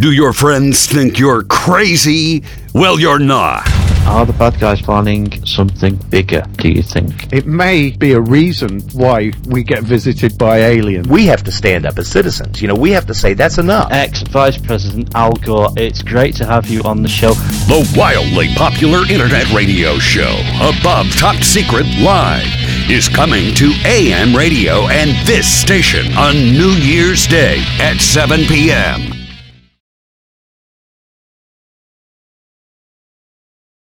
Do your friends think you're crazy? Well, you're not. Are the bad guys planning something bigger, do you think? It may be a reason why we get visited by aliens. We have to stand up as citizens. We have to say that's enough. Ex-Vice President Al Gore, it's great to have you on the show. The wildly popular internet radio show, Above Top Secret Live, is coming to AM radio and this station on New Year's Day at 7 p.m.